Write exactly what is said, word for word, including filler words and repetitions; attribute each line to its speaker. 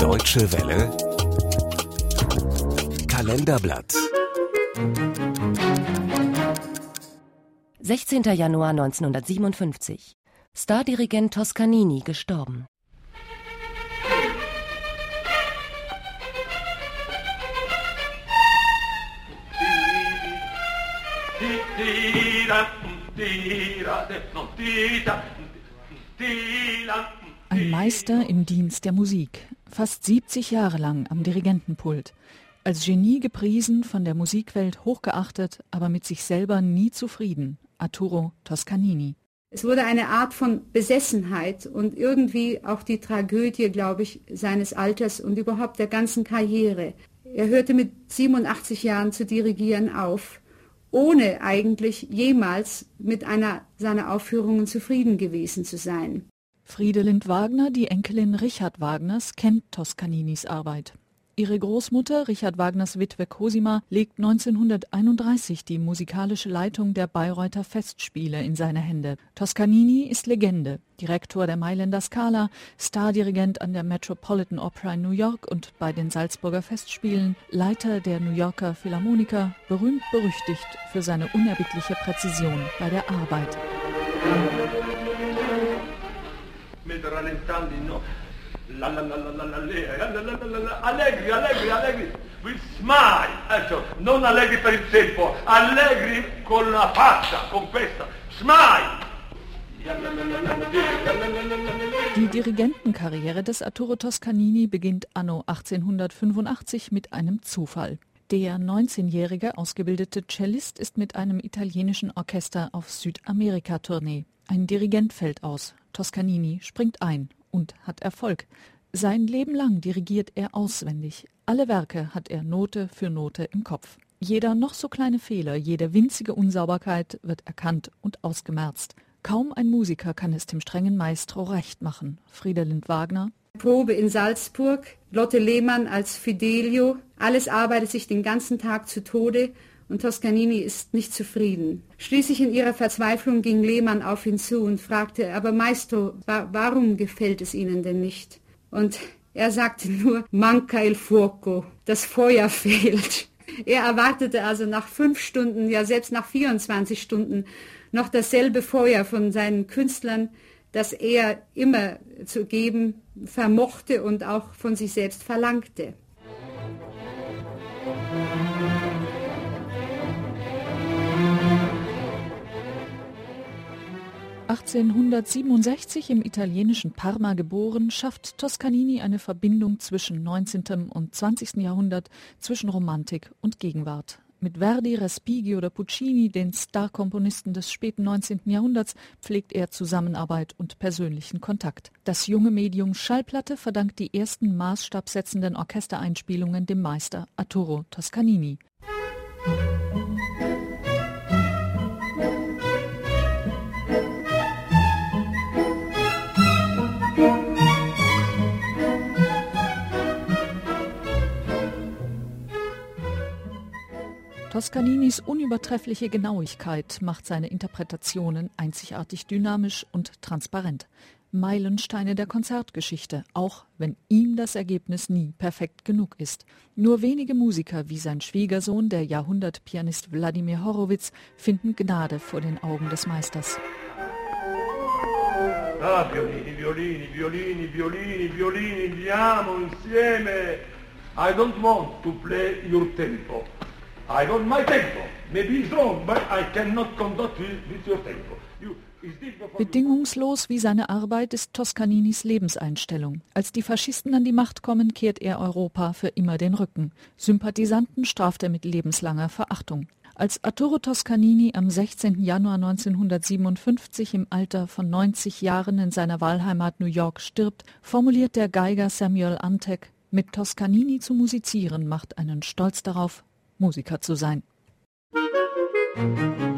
Speaker 1: Deutsche Welle Kalenderblatt
Speaker 2: sechzehnter Januar neunzehnhundertsiebenundfünfzig. Stardirigent Toscanini gestorben.
Speaker 3: Ein Meister im Dienst der Musik, fast siebzig Jahre lang am Dirigentenpult. Als Genie gepriesen, von der Musikwelt hochgeachtet, aber mit sich selber nie zufrieden. Arturo Toscanini.
Speaker 4: Es wurde eine Art von Besessenheit und irgendwie auch die Tragödie, glaube ich, seines Alters und überhaupt der ganzen Karriere. Er hörte mit siebenundachtzig Jahren zu dirigieren auf, ohne eigentlich jemals mit einer seiner Aufführungen zufrieden gewesen zu sein.
Speaker 3: Friedelind Wagner, die Enkelin Richard Wagners, kennt Toscaninis Arbeit. Ihre Großmutter, Richard Wagners Witwe Cosima, legt neunzehnhunderteinunddreißig die musikalische Leitung der Bayreuther Festspiele in seine Hände. Toscanini ist Legende, Direktor der Mailänder Scala, Stardirigent an der Metropolitan Opera in New York und bei den Salzburger Festspielen, Leiter der New Yorker Philharmoniker, berühmt berüchtigt für seine unerbittliche Präzision bei der Arbeit.
Speaker 5: Mit rallentando, la la la la la la la allegri, allegri, allegri, with smile, also, non allegri per il tempo, allegri con la faccia, con questa, smile.
Speaker 3: Die Dirigentenkarriere des Arturo Toscanini beginnt anno achtzehnhundertfünfundachtzig mit einem Zufall. Der neunzehnjährige ausgebildete Cellist ist mit einem italienischen Orchester auf Südamerika-Tournee. Ein Dirigent fällt aus. Toscanini springt ein und hat Erfolg. Sein Leben lang dirigiert er auswendig. Alle Werke hat er Note für Note im Kopf. Jeder noch so kleine Fehler, jede winzige Unsauberkeit wird erkannt und ausgemerzt. Kaum ein Musiker kann es dem strengen Maestro recht machen. Friedelind Wagner.
Speaker 4: Probe in Salzburg, Lotte Lehmann als Fidelio. Alles arbeitet sich den ganzen Tag zu Tode und Toscanini ist nicht zufrieden. Schließlich in ihrer Verzweiflung ging Lehmann auf ihn zu und fragte, aber Maestro, wa- warum gefällt es Ihnen denn nicht? Und er sagte nur, manca il fuoco, das Feuer fehlt. Er erwartete also nach fünf Stunden, ja selbst nach vierundzwanzig Stunden, noch dasselbe Feuer von seinen Künstlern, das er immer zu geben vermochte und auch von sich selbst verlangte.
Speaker 3: achtzehnhundertsiebenundsechzig im italienischen Parma geboren, schafft Toscanini eine Verbindung zwischen neunzehnten und zwanzigsten Jahrhundert, zwischen Romantik und Gegenwart. Mit Verdi, Respighi oder Puccini, den Starkomponisten des späten neunzehnten Jahrhunderts, pflegt er Zusammenarbeit und persönlichen Kontakt. Das junge Medium Schallplatte verdankt die ersten maßstabsetzenden Orchestereinspielungen dem Meister Arturo Toscanini. Toscaninis unübertreffliche Genauigkeit macht seine Interpretationen einzigartig dynamisch und transparent. Meilensteine der Konzertgeschichte, auch wenn ihm das Ergebnis nie perfekt genug ist. Nur wenige Musiker wie sein Schwiegersohn, der Jahrhundertpianist Wladimir Horowitz, finden Gnade vor den Augen des Meisters.
Speaker 5: Ah, violini, violini, violini, violini, violini, andiamo insieme. I don't want to play your tempo. I want my tempo. Maybe it's wrong, but I cannot conduct with your tempo. You,
Speaker 3: Bedingungslos wie seine Arbeit ist Toscaninis Lebenseinstellung. Als die Faschisten an die Macht kommen, kehrt er Europa für immer den Rücken. Sympathisanten straft er mit lebenslanger Verachtung. Als Arturo Toscanini am sechzehnten Januar neunzehnhundertsiebenundfünfzig im Alter von neunzig Jahren in seiner Wahlheimat New York stirbt, formuliert der Geiger Samuel Antek: Mit Toscanini zu musizieren macht einen stolz darauf, Musiker zu sein.